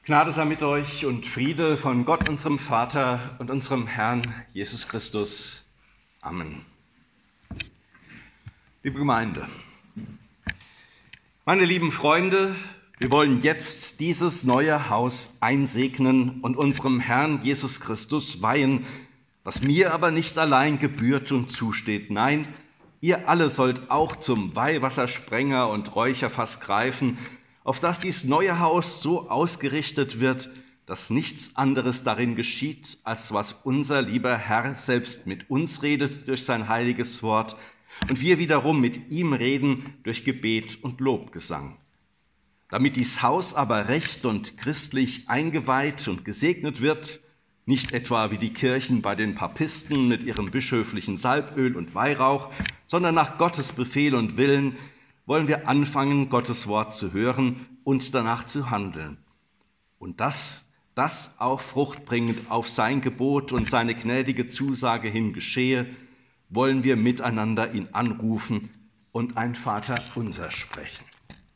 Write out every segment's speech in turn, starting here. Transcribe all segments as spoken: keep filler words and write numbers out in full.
Gnade sei mit euch und Friede von Gott, unserem Vater und unserem Herrn Jesus Christus. Amen. Liebe Gemeinde, meine lieben Freunde, wir wollen jetzt dieses neue Haus einsegnen und unserem Herrn Jesus Christus weihen, was mir aber nicht allein gebührt und zusteht. Nein, ihr alle sollt auch zum Weihwassersprenger und Räucherfass greifen, auf dass dies neue Haus so ausgerichtet wird, dass nichts anderes darin geschieht, als was unser lieber Herr selbst mit uns redet durch sein heiliges Wort und wir wiederum mit ihm reden durch Gebet und Lobgesang. Damit dies Haus aber recht und christlich eingeweiht und gesegnet wird, nicht etwa wie die Kirchen bei den Papisten mit ihrem bischöflichen Salböl und Weihrauch, sondern nach Gottes Befehl und Willen, wollen wir anfangen, Gottes Wort zu hören und danach zu handeln. Und dass das auch fruchtbringend auf sein Gebot und seine gnädige Zusage hin geschehe, wollen wir miteinander ihn anrufen und ein Vaterunser sprechen.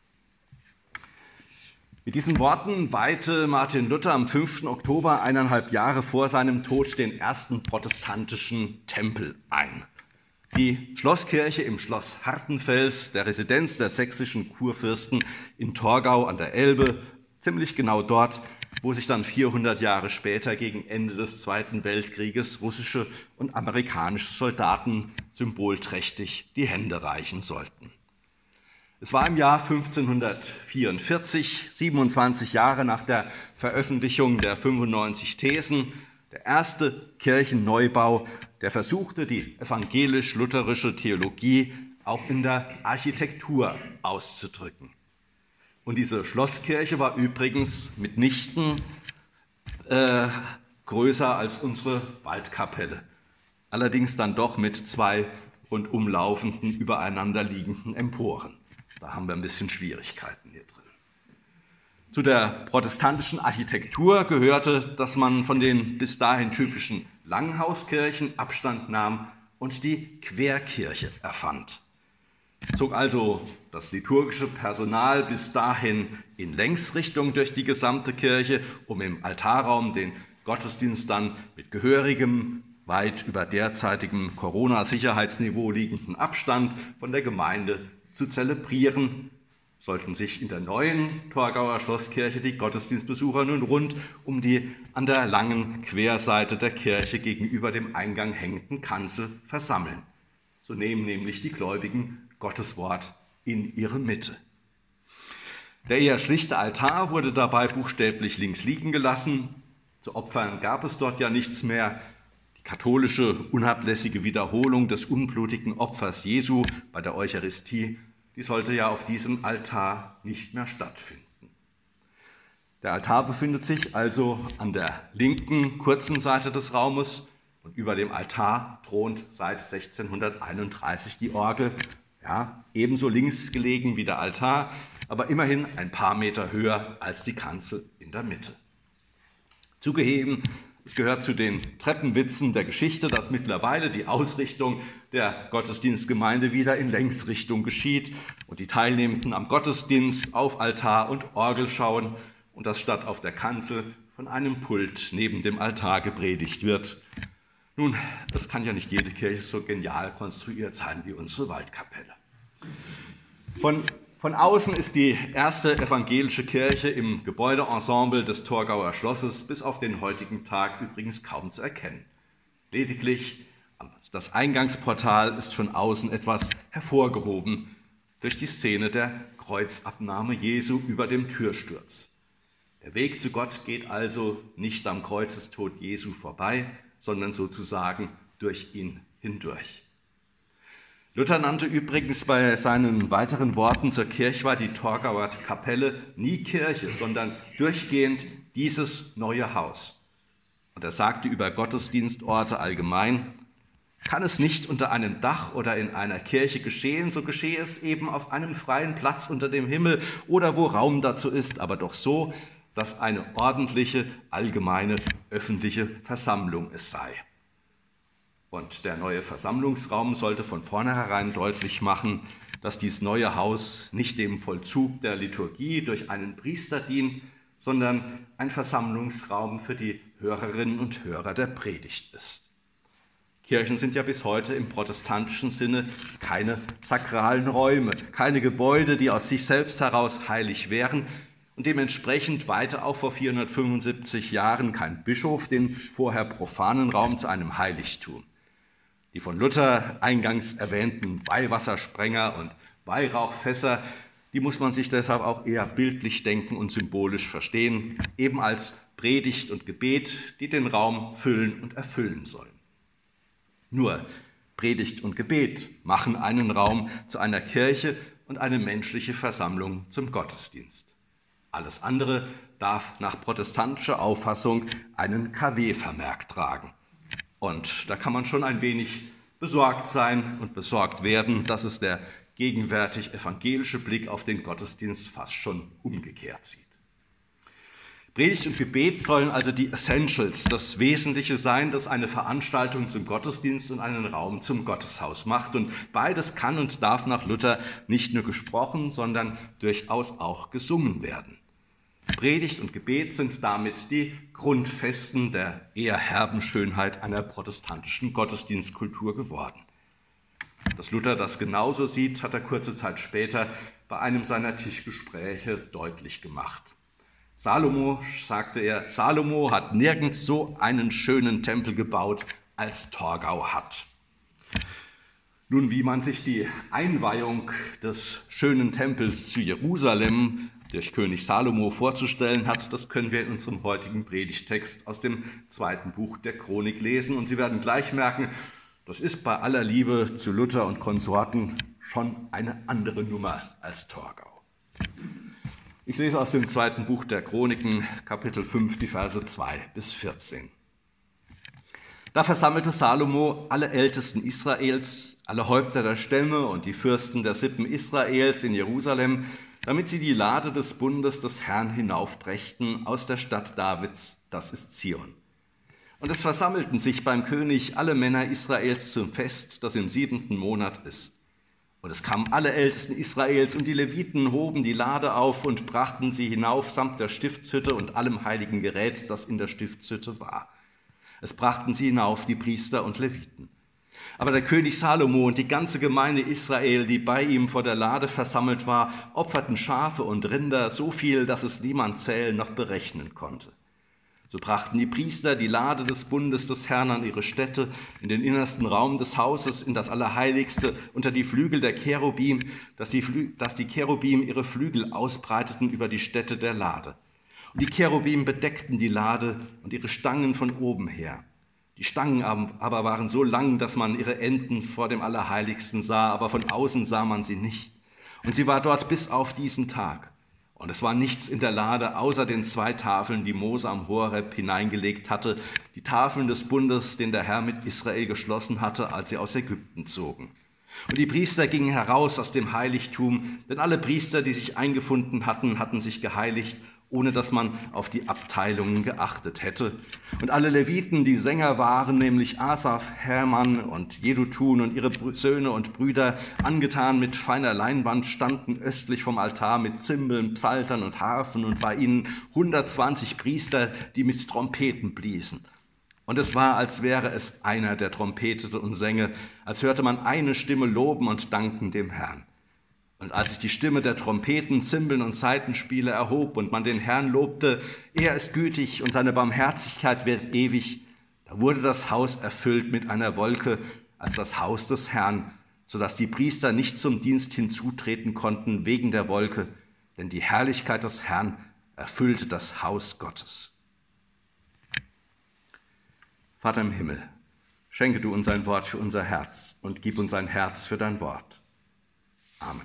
Mit diesen Worten weihte Martin Luther am fünften Oktober, eineinhalb Jahre vor seinem Tod, den ersten protestantischen Tempel ein. Die Schlosskirche im Schloss Hartenfels, der Residenz der sächsischen Kurfürsten in Torgau an der Elbe, ziemlich genau dort, wo sich dann vierhundert Jahre später gegen Ende des Zweiten Weltkrieges russische und amerikanische Soldaten symbolträchtig die Hände reichen sollten. Es war im Jahr fünfzehnhundertvierundvierzig, siebenundzwanzig Jahre nach der Veröffentlichung der fünfundneunzig Thesen, der erste Kirchenneubau, der versuchte, die evangelisch-lutherische Theologie auch in der Architektur auszudrücken. Und diese Schlosskirche war übrigens mitnichten äh, größer als unsere Waldkapelle, allerdings dann doch mit zwei rundumlaufenden, übereinander liegenden Emporen. Da haben wir ein bisschen Schwierigkeiten hier drin. Zu der protestantischen Architektur gehörte, dass man von den bis dahin typischen Langhauskirchen Abstand nahm und die Querkirche erfand. Zog also das liturgische Personal bis dahin in Längsrichtung durch die gesamte Kirche, um im Altarraum den Gottesdienst dann mit gehörigem, weit über derzeitigem Corona-Sicherheitsniveau liegenden Abstand von der Gemeinde zu zelebrieren. Sollten sich in der neuen Torgauer Schlosskirche die Gottesdienstbesucher nun rund um die an der langen Querseite der Kirche gegenüber dem Eingang hängenden Kanzel versammeln. So nehmen nämlich die Gläubigen Gottes Wort in ihre Mitte. Der eher schlichte Altar wurde dabei buchstäblich links liegen gelassen. Zu opfern gab es dort ja nichts mehr. Die katholische, unablässige Wiederholung des unblutigen Opfers Jesu bei der Eucharistie, die sollte ja auf diesem Altar nicht mehr stattfinden. Der Altar befindet sich also an der linken, kurzen Seite des Raumes und über dem Altar thront seit sechzehnhunderteinunddreißig die Orgel, ja, ebenso links gelegen wie der Altar, aber immerhin ein paar Meter höher als die Kanzel in der Mitte. Zugegeben, es gehört zu den Treppenwitzen der Geschichte, dass mittlerweile die Ausrichtung der Gottesdienstgemeinde wieder in Längsrichtung geschieht und die Teilnehmenden am Gottesdienst auf Altar und Orgel schauen und dass statt auf der Kanzel von einem Pult neben dem Altar gepredigt wird. Nun, das kann ja nicht jede Kirche so genial konstruiert sein wie unsere Waldkapelle. Von Von außen ist die erste evangelische Kirche im Gebäudeensemble des Torgauer Schlosses bis auf den heutigen Tag übrigens kaum zu erkennen. Lediglich das Eingangsportal ist von außen etwas hervorgehoben durch die Szene der Kreuzabnahme Jesu über dem Türsturz. Der Weg zu Gott geht also nicht am Kreuzestod Jesu vorbei, sondern sozusagen durch ihn hindurch. Luther nannte übrigens bei seinen weiteren Worten zur Kirchweih die Torgauer Kapelle nie Kirche, sondern durchgehend dieses neue Haus. Und er sagte über Gottesdienstorte allgemein: Kann es nicht unter einem Dach oder in einer Kirche geschehen, so geschehe es eben auf einem freien Platz unter dem Himmel oder wo Raum dazu ist, aber doch so, dass eine ordentliche, allgemeine, öffentliche Versammlung es sei. Und der neue Versammlungsraum sollte von vornherein deutlich machen, dass dies neue Haus nicht dem Vollzug der Liturgie durch einen Priester dient, sondern ein Versammlungsraum für die Hörerinnen und Hörer der Predigt ist. Kirchen sind ja bis heute im protestantischen Sinne keine sakralen Räume, keine Gebäude, die aus sich selbst heraus heilig wären und dementsprechend weiter auch vor vierhundertfünfundsiebzig Jahren kein Bischof den vorher profanen Raum zu einem Heiligtum. Die von Luther eingangs erwähnten Weihwassersprenger und Weihrauchfässer, die muss man sich deshalb auch eher bildlich denken und symbolisch verstehen, eben als Predigt und Gebet, die den Raum füllen und erfüllen sollen. Nur Predigt und Gebet machen einen Raum zu einer Kirche und eine menschliche Versammlung zum Gottesdienst. Alles andere darf nach protestantischer Auffassung einen K W-Vermerk tragen. Und da kann man schon ein wenig besorgt sein und besorgt werden, dass es der gegenwärtig evangelische Blick auf den Gottesdienst fast schon umgekehrt sieht. Predigt und Gebet sollen also die Essentials, das Wesentliche sein, das eine Veranstaltung zum Gottesdienst und einen Raum zum Gotteshaus macht. Und beides kann und darf nach Luther nicht nur gesprochen, sondern durchaus auch gesungen werden. Predigt und Gebet sind damit die Grundfesten der eher herben Schönheit einer protestantischen Gottesdienstkultur geworden. Dass Luther das genauso sieht, hat er kurze Zeit später bei einem seiner Tischgespräche deutlich gemacht. Salomo, sagte er, Salomo hat nirgends so einen schönen Tempel gebaut, als Torgau hat. Nun, wie man sich die Einweihung des schönen Tempels zu Jerusalem durch König Salomo vorzustellen hat, das können wir in unserem heutigen Predigttext aus dem zweiten Buch der Chronik lesen. Und Sie werden gleich merken, das ist bei aller Liebe zu Luther und Konsorten schon eine andere Nummer als Torgau. Ich lese aus dem zweiten Buch der Chroniken, Kapitel fünf, die Verse zwei bis vierzehn. Da versammelte Salomo alle Ältesten Israels, alle Häupter der Stämme und die Fürsten der Sippen Israels in Jerusalem, damit sie die Lade des Bundes des Herrn hinaufbrächten aus der Stadt Davids, das ist Zion. Und es versammelten sich beim König alle Männer Israels zum Fest, das im siebenten Monat ist. Und es kamen alle Ältesten Israels und die Leviten hoben die Lade auf und brachten sie hinauf samt der Stiftshütte und allem heiligen Gerät, das in der Stiftshütte war. Es brachten sie hinauf, die Priester und Leviten. Aber der König Salomo und die ganze Gemeinde Israel, die bei ihm vor der Lade versammelt war, opferten Schafe und Rinder, so viel, dass es niemand zählen noch berechnen konnte. So brachten die Priester die Lade des Bundes des Herrn an ihre Stätte, in den innersten Raum des Hauses, in das Allerheiligste, unter die Flügel der Cherubim, dass die, Flü- dass die Cherubim ihre Flügel ausbreiteten über die Stätte der Lade. Und die Cherubim bedeckten die Lade und ihre Stangen von oben her. Die Stangen aber waren so lang, dass man ihre Enden vor dem Allerheiligsten sah, aber von außen sah man sie nicht. Und sie war dort bis auf diesen Tag. Und es war nichts in der Lade, außer den zwei Tafeln, die Mose am Horeb hineingelegt hatte, die Tafeln des Bundes, den der Herr mit Israel geschlossen hatte, als sie aus Ägypten zogen. Und die Priester gingen heraus aus dem Heiligtum, denn alle Priester, die sich eingefunden hatten, hatten sich geheiligt, ohne dass man auf die Abteilungen geachtet hätte. Und alle Leviten, die Sänger waren, nämlich Asaf, Hermann und Jedutun und ihre Söhne und Brüder, angetan mit feiner Leinwand, standen östlich vom Altar mit Zimbeln, Psaltern und Harfen und bei ihnen hundertzwanzig Priester, die mit Trompeten bliesen. Und es war, als wäre es einer, der trompetete und sänge, als hörte man eine Stimme loben und danken dem Herrn. Und als sich die Stimme der Trompeten, Zimbeln und Saitenspiele erhob und man den Herrn lobte, er ist gütig und seine Barmherzigkeit wird ewig, da wurde das Haus erfüllt mit einer Wolke als das Haus des Herrn, sodass die Priester nicht zum Dienst hinzutreten konnten wegen der Wolke, denn die Herrlichkeit des Herrn erfüllte das Haus Gottes. Vater im Himmel, schenke du uns ein Wort für unser Herz und gib uns ein Herz für dein Wort. Amen.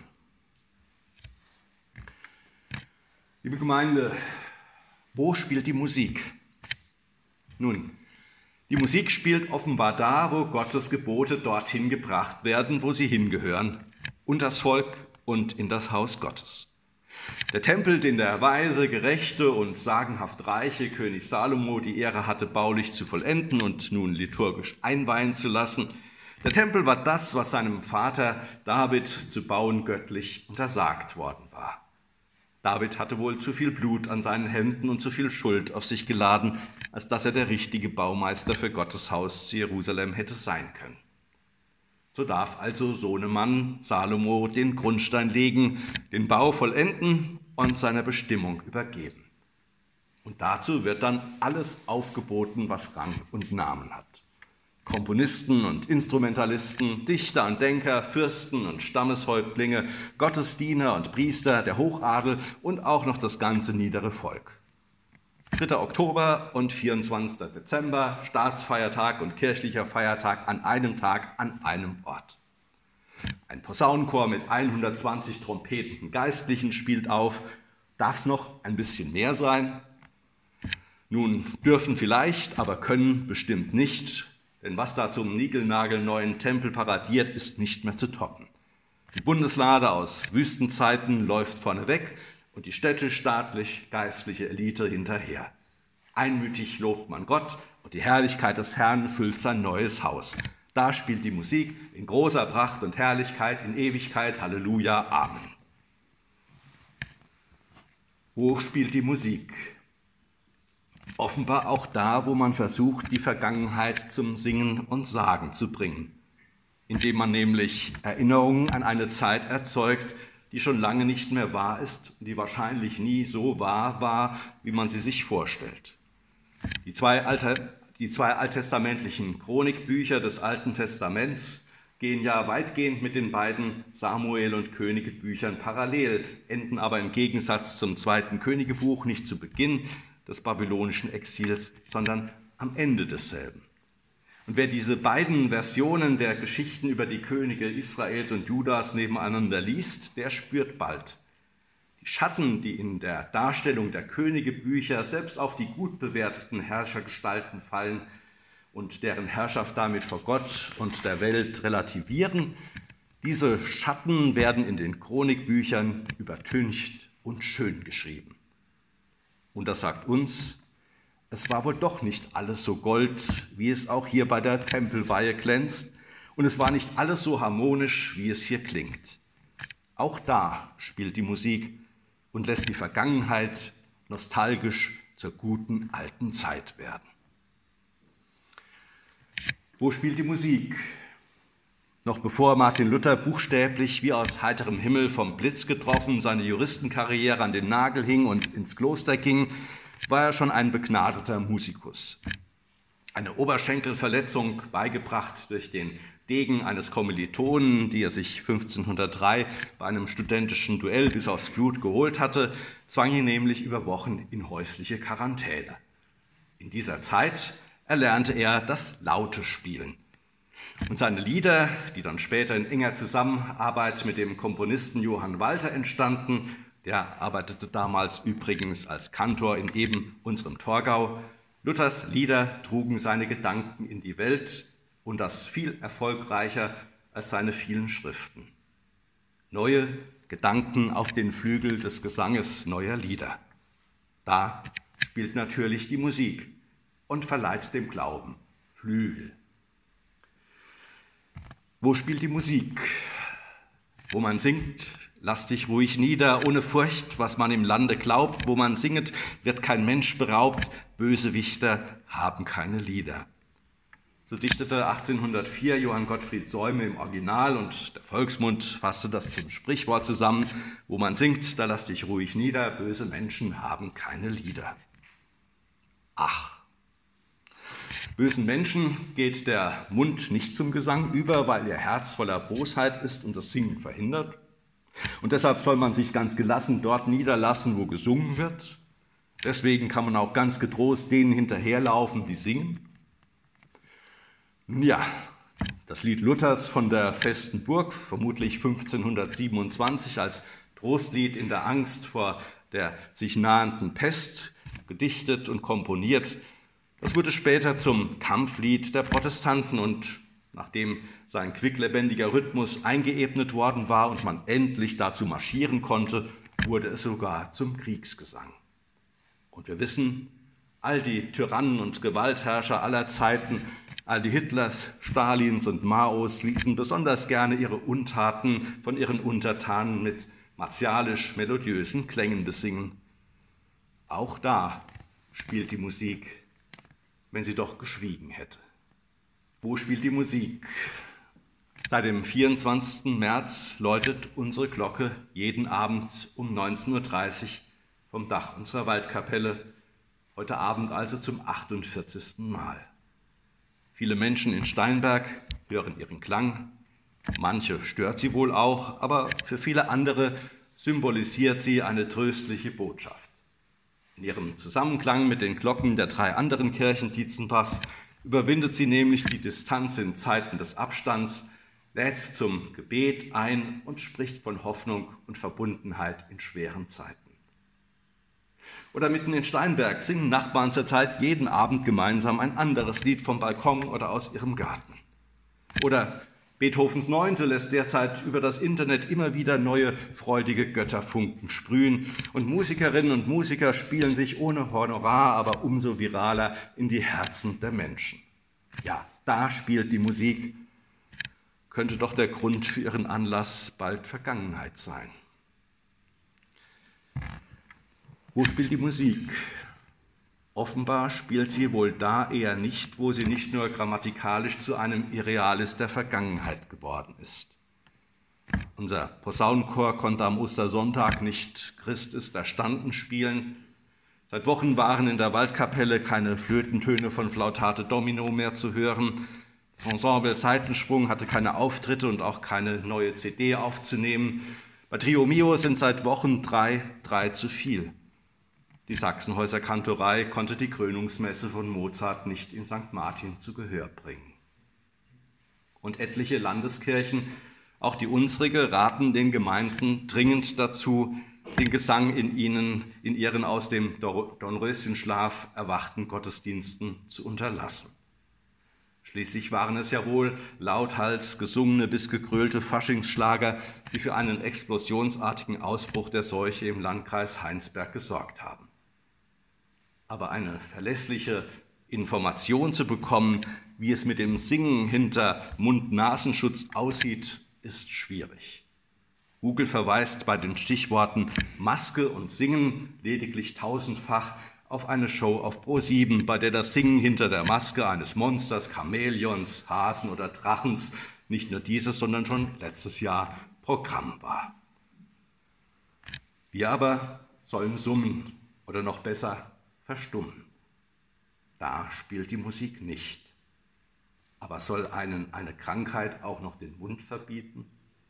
Liebe Gemeinde, wo spielt die Musik? Nun, die Musik spielt offenbar da, wo Gottes Gebote dorthin gebracht werden, wo sie hingehören, unter das Volk und in das Haus Gottes. Der Tempel, den der weise, gerechte und sagenhaft reiche König Salomo die Ehre hatte, baulich zu vollenden und nun liturgisch einweihen zu lassen, der Tempel war das, was seinem Vater David zu bauen göttlich untersagt worden war. David hatte wohl zu viel Blut an seinen Händen und zu viel Schuld auf sich geladen, als dass er der richtige Baumeister für Gottes Haus zu Jerusalem hätte sein können. So darf also Sohnemann Salomo den Grundstein legen, den Bau vollenden und seiner Bestimmung übergeben. Und dazu wird dann alles aufgeboten, was Rang und Namen hat. Komponisten und Instrumentalisten, Dichter und Denker, Fürsten und Stammeshäuptlinge, Gottesdiener und Priester, der Hochadel und auch noch das ganze niedere Volk. dritter Oktober und vierundzwanzigster Dezember, Staatsfeiertag und kirchlicher Feiertag an einem Tag, an einem Ort. Ein Posaunenchor mit hundertzwanzig trompetenden Geistlichen spielt auf. Darf es noch ein bisschen mehr sein? Nun, dürfen vielleicht, aber können bestimmt nicht. Denn was da zum niegelnagelneuen Tempel paradiert, ist nicht mehr zu toppen. Die Bundeslade aus Wüstenzeiten läuft vorneweg und die städtisch-staatlich-geistliche Elite hinterher. Einmütig lobt man Gott und die Herrlichkeit des Herrn füllt sein neues Haus. Da spielt die Musik in großer Pracht und Herrlichkeit, in Ewigkeit, Halleluja, Amen. Wo spielt die Musik? Offenbar auch da, wo man versucht, die Vergangenheit zum Singen und Sagen zu bringen, indem man nämlich Erinnerungen an eine Zeit erzeugt, die schon lange nicht mehr wahr ist und die wahrscheinlich nie so wahr war, wie man sie sich vorstellt. Die zwei, Alter, die zwei alttestamentlichen Chronikbücher des Alten Testaments gehen ja weitgehend mit den beiden Samuel- und Königebüchern parallel, enden aber im Gegensatz zum zweiten Königebuch nicht zu Beginn des babylonischen Exils, sondern am Ende desselben. Und wer diese beiden Versionen der Geschichten über die Könige Israels und Judas nebeneinander liest, der spürt bald: Die Schatten, die in der Darstellung der Königebücher selbst auf die gut bewerteten Herrschergestalten fallen und deren Herrschaft damit vor Gott und der Welt relativieren, diese Schatten werden in den Chronikbüchern übertüncht und schön geschrieben. Und das sagt uns, es war wohl doch nicht alles so Gold, wie es auch hier bei der Tempelweihe glänzt, und es war nicht alles so harmonisch, wie es hier klingt. Auch da spielt die Musik und lässt die Vergangenheit nostalgisch zur guten alten Zeit werden. Wo spielt die Musik? Noch bevor Martin Luther buchstäblich wie aus heiterem Himmel vom Blitz getroffen seine Juristenkarriere an den Nagel hing und ins Kloster ging, war er schon ein begnadeter Musikus. Eine Oberschenkelverletzung, beigebracht durch den Degen eines Kommilitonen, die er sich fünfzehnhundertdrei bei einem studentischen Duell bis aufs Blut geholt hatte, zwang ihn nämlich über Wochen in häusliche Quarantäne. In dieser Zeit erlernte er das laute Spielen. Und seine Lieder, die dann später in enger Zusammenarbeit mit dem Komponisten Johann Walter entstanden, der arbeitete damals übrigens als Kantor in eben unserem Torgau, Luthers Lieder trugen seine Gedanken in die Welt und das viel erfolgreicher als seine vielen Schriften. Neue Gedanken auf den Flügel des Gesanges neuer Lieder. Da spielt natürlich die Musik und verleiht dem Glauben Flügel. Wo spielt die Musik? Wo man singt, lass dich ruhig nieder, ohne Furcht, was man im Lande glaubt. Wo man singet, wird kein Mensch beraubt, Bösewichter haben keine Lieder. So dichtete achtzehnhundertvier Johann Gottfried Säume im Original und der Volksmund fasste das zum Sprichwort zusammen: Wo man singt, da lass dich ruhig nieder, böse Menschen haben keine Lieder. Ach! Bösen Menschen geht der Mund nicht zum Gesang über, weil ihr Herz voller Bosheit ist und das Singen verhindert. Und deshalb soll man sich ganz gelassen dort niederlassen, wo gesungen wird. Deswegen kann man auch ganz getrost denen hinterherlaufen, die singen. Nun ja, das Lied Luthers von der festen Burg, vermutlich fünfzehnhundertsiebenundzwanzig als Trostlied in der Angst vor der sich nahenden Pest, gedichtet und komponiert. Das wurde später zum Kampflied der Protestanten und nachdem sein quicklebendiger Rhythmus eingeebnet worden war und man endlich dazu marschieren konnte, wurde es sogar zum Kriegsgesang. Und wir wissen, all die Tyrannen und Gewaltherrscher aller Zeiten, all die Hitlers, Stalins und Maos ließen besonders gerne ihre Untaten von ihren Untertanen mit martialisch-melodiösen Klängen besingen. Auch da spielt die Musik, wenn sie doch geschwiegen hätte. Wo spielt die Musik? Seit dem vierundzwanzigsten März läutet unsere Glocke jeden Abend um neunzehn Uhr dreißig vom Dach unserer Waldkapelle, heute Abend also zum achtundvierzigsten Mal. Viele Menschen in Steinberg hören ihren Klang, manche stört sie wohl auch, aber für viele andere symbolisiert sie eine tröstliche Botschaft. In ihrem Zusammenklang mit den Glocken der drei anderen Kirchen Dietzenbachs überwindet sie nämlich die Distanz in Zeiten des Abstands, lädt zum Gebet ein und spricht von Hoffnung und Verbundenheit in schweren Zeiten. Oder mitten in Steinberg singen Nachbarn zurzeit jeden Abend gemeinsam ein anderes Lied vom Balkon oder aus ihrem Garten. Oder Beethovens Neunte lässt derzeit über das Internet immer wieder neue freudige Götterfunken sprühen und Musikerinnen und Musiker spielen sich ohne Honorar, aber umso viraler in die Herzen der Menschen. Ja, da spielt die Musik, könnte doch der Grund für ihren Anlass bald Vergangenheit sein. Wo spielt die Musik? Offenbar spielt sie wohl da eher nicht, wo sie nicht nur grammatikalisch zu einem Irrealis der Vergangenheit geworden ist. Unser Posaunenchor konnte am Ostersonntag nicht Christ ist erstanden spielen. Seit Wochen waren in der Waldkapelle keine Flötentöne von Flautate Domino mehr zu hören. Das Ensemble Seitensprung hatte keine Auftritte und auch keine neue C D aufzunehmen. Bei Trio Mio sind seit Wochen drei, drei zu viel. Die Sachsenhäuser Kantorei konnte die Krönungsmesse von Mozart nicht in Sankt Martin zu Gehör bringen. Und etliche Landeskirchen, auch die unsrige, raten den Gemeinden dringend dazu, den Gesang in ihnen, in ihren aus dem Dornröschenschlaf erwachten Gottesdiensten zu unterlassen. Schließlich waren es ja wohl lauthals gesungene bis gegrölte Faschingsschlager, die für einen explosionsartigen Ausbruch der Seuche im Landkreis Heinsberg gesorgt haben. Aber eine verlässliche Information zu bekommen, wie es mit dem Singen hinter Mund-Nasenschutz aussieht, ist schwierig. Google verweist bei den Stichworten Maske und Singen lediglich tausendfach auf eine Show auf Pro sieben, bei der das Singen hinter der Maske eines Monsters, Chamäleons, Hasen oder Drachens nicht nur dieses, sondern schon letztes Jahr Programm war. Wir aber sollen summen oder noch besser verstummen. Da spielt die Musik nicht. Aber soll einen eine Krankheit auch noch den Mund verbieten?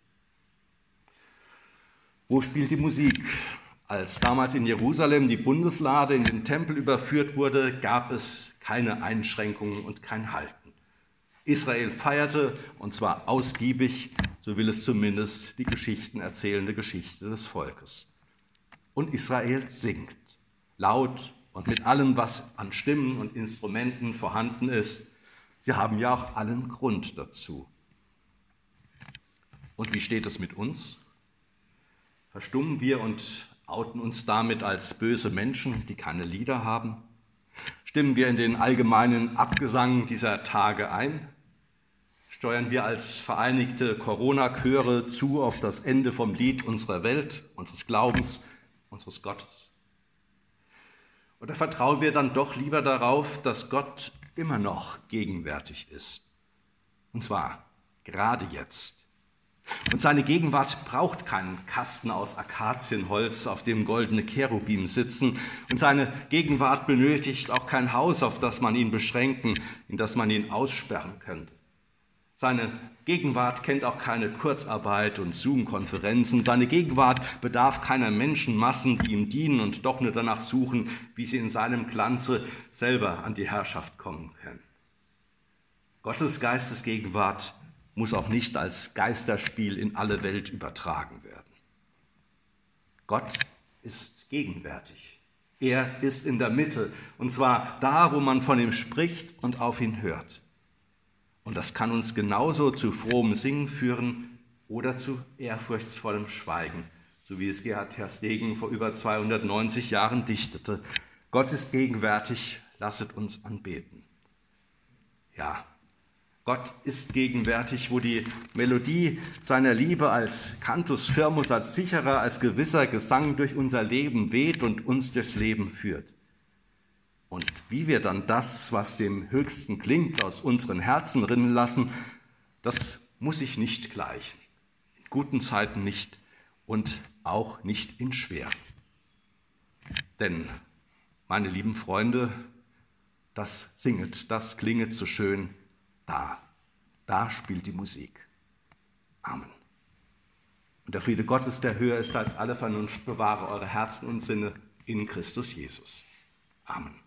Wo spielt die Musik? Als damals in Jerusalem die Bundeslade in den Tempel überführt wurde, gab es keine Einschränkungen und kein Halten. Israel feierte, und zwar ausgiebig, so will es zumindest die Geschichten erzählende Geschichte des Volkes. Und Israel singt, laut und mit allem, was an Stimmen und Instrumenten vorhanden ist. Sie haben ja auch allen Grund dazu. Und wie steht es mit uns? Verstummen wir und outen uns damit als böse Menschen, die keine Lieder haben? Stimmen wir in den allgemeinen Abgesang dieser Tage ein? Steuern wir als vereinigte Corona-Chöre zu auf das Ende vom Lied unserer Welt, unseres Glaubens, unseres Gottes? Oder vertrauen wir dann doch lieber darauf, dass Gott immer noch gegenwärtig ist? Und zwar gerade jetzt. Und seine Gegenwart braucht keinen Kasten aus Akazienholz, auf dem goldene Cherubim sitzen. Und seine Gegenwart benötigt auch kein Haus, auf das man ihn beschränken, in das man ihn aussperren könnte. Seine Gegenwart kennt auch keine Kurzarbeit und Zoom-Konferenzen. Seine Gegenwart bedarf keiner Menschenmassen, die ihm dienen und doch nur danach suchen, wie sie in seinem Glanze selber an die Herrschaft kommen können. Gottes Geistesgegenwart muss auch nicht als Geisterspiel in alle Welt übertragen werden. Gott ist gegenwärtig. Er ist in der Mitte, und zwar da, wo man von ihm spricht und auf ihn hört. Und das kann uns genauso zu frohem Singen führen oder zu ehrfurchtsvollem Schweigen, so wie es Gerhard Terstegen vor über zweihundertneunzig Jahren dichtete. Gott ist gegenwärtig, lasset uns anbeten. Ja, Gott ist gegenwärtig, wo die Melodie seiner Liebe als Cantus firmus, als sicherer, als gewisser Gesang durch unser Leben weht und uns durchs Leben führt. Und wie wir dann das, was dem Höchsten klingt, aus unseren Herzen rinnen lassen, das muss sich nicht gleichen. In guten Zeiten nicht und auch nicht in schweren. Denn, meine lieben Freunde, das singet, das klinget so schön, da, da spielt die Musik. Amen. Und der Friede Gottes, der höher ist als alle Vernunft, bewahre eure Herzen und Sinne in Christus Jesus. Amen.